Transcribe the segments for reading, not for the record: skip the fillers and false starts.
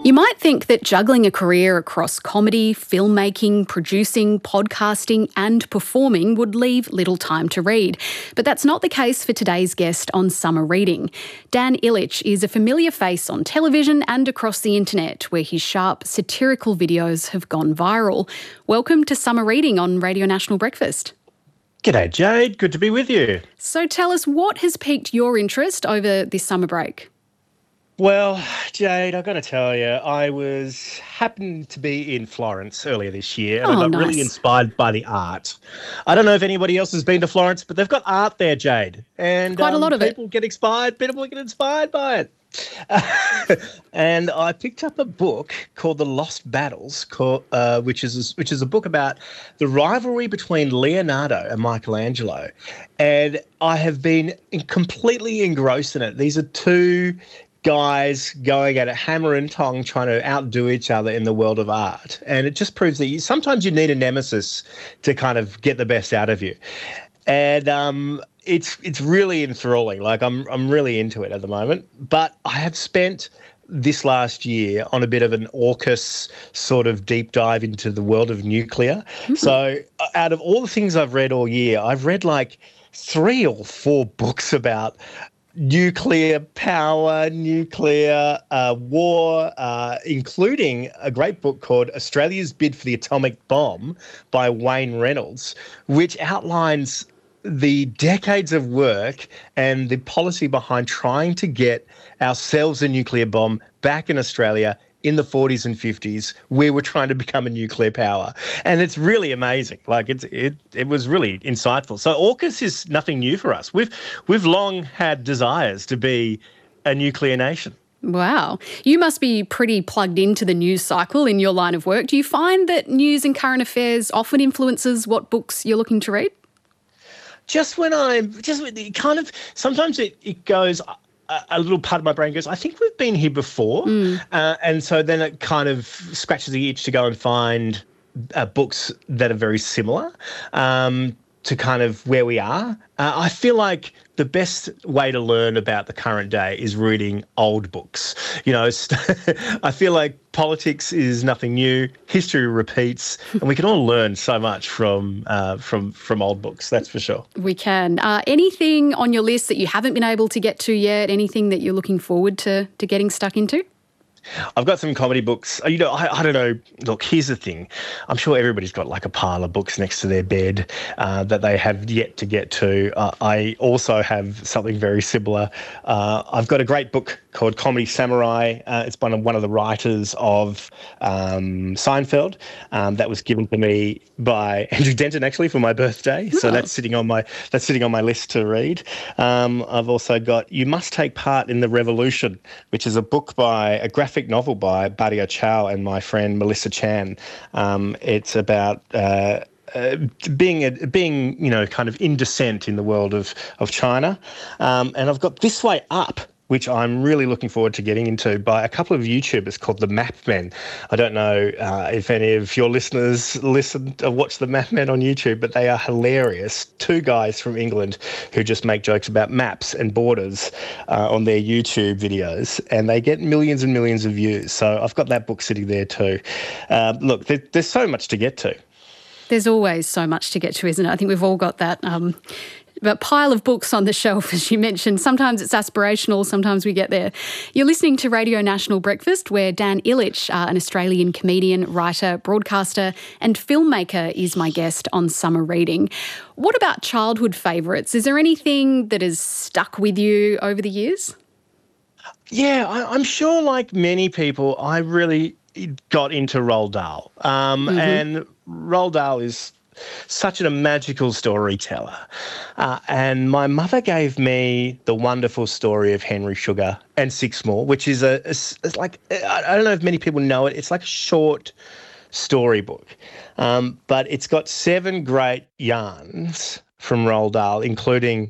You might think that juggling a career across comedy, filmmaking, producing, podcasting and performing would leave little time to read. But that's not the case for today's guest on Summer Reading. Dan Ilic is a familiar face on television and across the internet, where his sharp, satirical videos have gone viral. Welcome to Summer Reading on Radio National Breakfast. G'day, Jade. Good to be with you. So tell us, what has piqued your interest over this summer break? Well, Jade, I've got to tell you, happened to be in Florence earlier this year, and I got really inspired by the art. I don't know if anybody else has been to Florence, but they've got art there, Jade. And quite a lot of people get inspired by it. And I picked up a book called The Lost Battles, which is a book about the rivalry between Leonardo and Michelangelo. And I have been completely engrossed in it. These are two guys going at it hammer and tong, trying to outdo each other in the world of art. And it just proves that sometimes you need a nemesis to kind of get the best out of you. And it's really enthralling. Like I'm really into it at the moment. But I have spent this last year on a bit of an AUKUS sort of deep dive into the world of nuclear. Mm-hmm. So out of all the things I've read all year, I've read like 3 or 4 books about nuclear power, nuclear war, including a great book called Australia's Bid for the Atomic Bomb by Wayne Reynolds, which outlines the decades of work and the policy behind trying to get ourselves a nuclear bomb back in Australia in the 40s and 50s, where we're trying to become a nuclear power. And it's really amazing. Like it was really insightful. So AUKUS is nothing new for us. We've long had desires to be a nuclear nation. Wow. You must be pretty plugged into the news cycle in your line of work. Do you find that news and current affairs often influences what books you're looking to read? Sometimes it goes, a little part of my brain goes, I think we've been here before. And so then it kind of scratches the itch to go and find books that are very similar to kind of where we are. I feel like the best way to learn about the current day is reading old books. You know, I feel like politics is nothing new. History repeats, and we can all learn so much from old books. That's for sure. We can. Anything on your list that you haven't been able to get to yet? Anything that you're looking forward to getting stuck into? I've got some comedy books. I don't know. Look, here's the thing. I'm sure everybody's got like a pile of books next to their bed that they have yet to get to. I also have something very similar. I've got a great book called Comedy Samurai. It's one of the writers of Seinfeld. That was given to me by Andrew Denton, actually, for my birthday. So that's sitting on my list to read. I've also got You Must Take Part in the Revolution, which is a book by a graphic novel by Barrio Chow and my friend Melissa Chan. It's about being kind of in dissent in the world of China. And I've got This Way Up, which I'm really looking forward to getting into, by a couple of YouTubers called the Map Men. I don't know if any of your listeners watch the Map Men on YouTube, but they are hilarious. 2 guys from England who just make jokes about maps and borders on their YouTube videos, and they get millions and millions of views. So I've got that book sitting there too. Look, there's so much to get to. There's always so much to get to, isn't it? I think we've all got that pile of books on the shelf, as you mentioned. Sometimes it's aspirational, sometimes we get there. You're listening to Radio National Breakfast, where Dan Ilic, an Australian comedian, writer, broadcaster and filmmaker, is my guest on Summer Reading. What about childhood favourites? Is there anything that has stuck with you over the years? Yeah, I'm sure, like many people, I really got into Roald Dahl. And Roald Dahl is such a magical storyteller. And my mother gave me the wonderful story of Henry Sugar and Six More, which is it's like, I don't know if many people know it. It's like a short storybook. But it's got 7 great yarns from Roald Dahl, including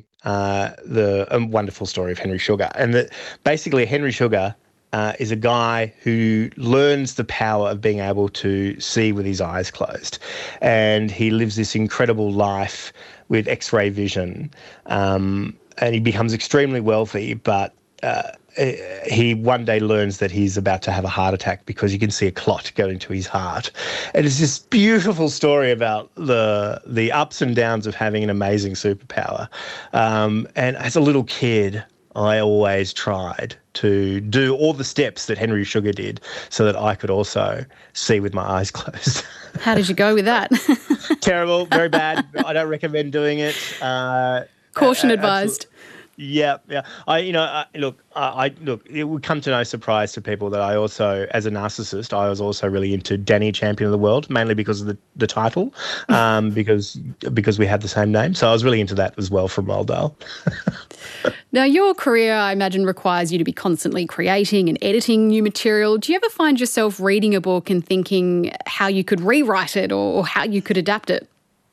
the wonderful story of Henry Sugar. And basically Henry Sugar is a guy who learns the power of being able to see with his eyes closed. And he lives this incredible life with X-ray vision. And he becomes extremely wealthy, but he one day learns that he's about to have a heart attack because you can see a clot go into his heart. And it's this beautiful story about the ups and downs of having an amazing superpower. And as a little kid, I always tried to do all the steps that Henry Sugar did so that I could also see with my eyes closed. How did you go with that? Terrible, very bad. I don't recommend doing it. Caution advised. Yeah. Look, it would come to no surprise to people that I also, as a narcissist, I was also really into Danny Champion of the World, mainly because of the title, because we had the same name. So I was really into that as well from Roald Dahl. Now, your career, I imagine, requires you to be constantly creating and editing new material. Do you ever find yourself reading a book and thinking how you could rewrite it or how you could adapt it?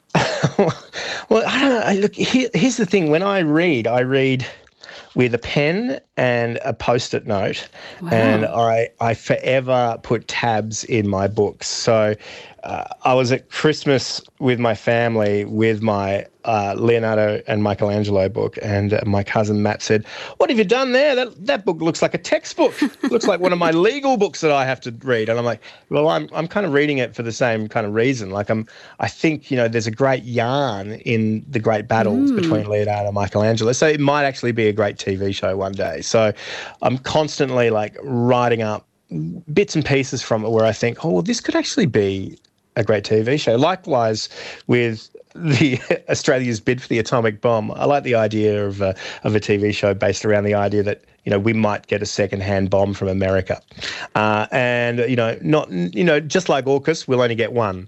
Well, I don't know. Look, here's the thing. When I read with a pen and a Post-it note. Wow. And I forever put tabs in my books. So I was at Christmas with my family with my Leonardo and Michelangelo book, and my cousin Matt said, "What have you done there? That book looks like a textbook. Looks like one of my legal books that I have to read." And I'm like, "Well, I'm kind of reading it for the same kind of reason. Like I think there's a great yarn in the great battles between Leonardo and Michelangelo. So it might actually be a great TV show one day." So I'm constantly like writing up bits and pieces from it where I think, "Oh, well, this could actually be a great TV show." Likewise with the Australia's bid for the atomic bomb. I like the idea of a TV show based around the idea that we might get a second-hand bomb from America, and just like AUKUS, we'll only get one.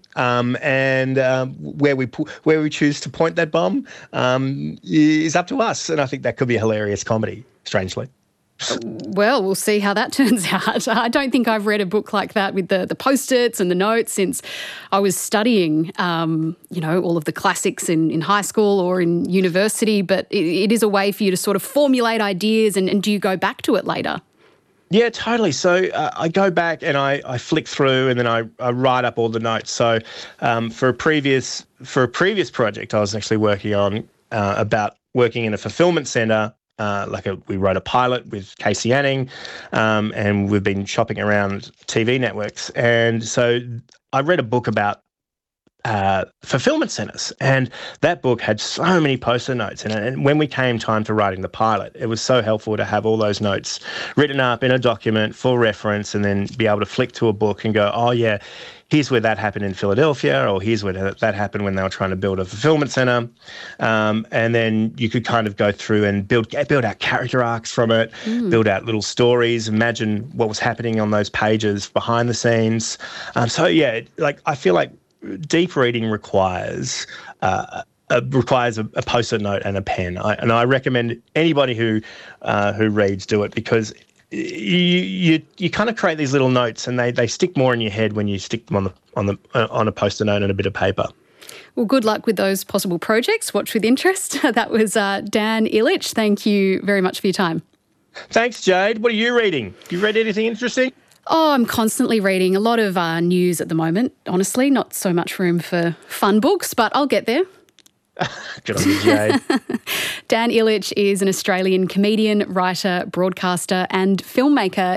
Where we choose to point that bomb is up to us, and I think that could be a hilarious comedy. Strangely. Well, we'll see how that turns out. I don't think I've read a book like that with the Post-its and the notes since I was studying, all of the classics in high school or in university, but it is a way for you to sort of formulate ideas, and do you go back to it later? Yeah, totally. So I go back and I flick through, and then I write up all the notes. So for a previous project I was actually working on about working in a fulfillment centre. We wrote a pilot with Casey Anning, and we've been shopping around TV networks. And so I read a book about fulfillment centres, and that book had so many post-it notes in it. And when we came time to writing the pilot, it was so helpful to have all those notes written up in a document for reference, and then be able to flick to a book and go, "Oh yeah, here's where that happened in Philadelphia," or "Here's where that happened when they were trying to build a fulfillment center." And then you could kind of go through and build out character arcs from it, build out little stories, imagine what was happening on those pages behind the scenes. I feel like deep reading requires a Post-it note and a pen. I recommend anybody who reads do it, because you kind of create these little notes, and they stick more in your head when you stick them on a Post-it note and a bit of paper. Well, good luck with those possible projects. Watch with interest. That was Dan Ilic. Thank you very much for your time. Thanks, Jade. What are you reading? You read anything interesting? Oh, I'm constantly reading a lot of news at the moment, honestly. Not so much room for fun books, but I'll get there. Good on you, Jade. Dan Ilic is an Australian comedian, writer, broadcaster and filmmaker.